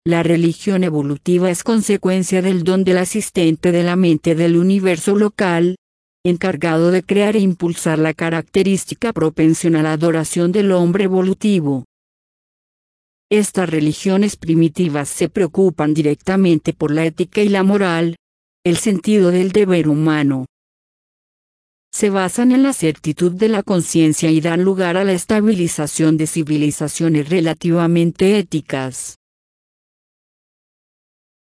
La religión evolutiva es consecuencia del don del asistente de la mente del universo local, encargado de crear e impulsar la característica propensión a la adoración del hombre evolutivo. Estas religiones primitivas se preocupan directamente por la ética y la moral, el sentido del deber humano. Se basan en la certitud de la conciencia y dan lugar a la estabilización de civilizaciones relativamente éticas.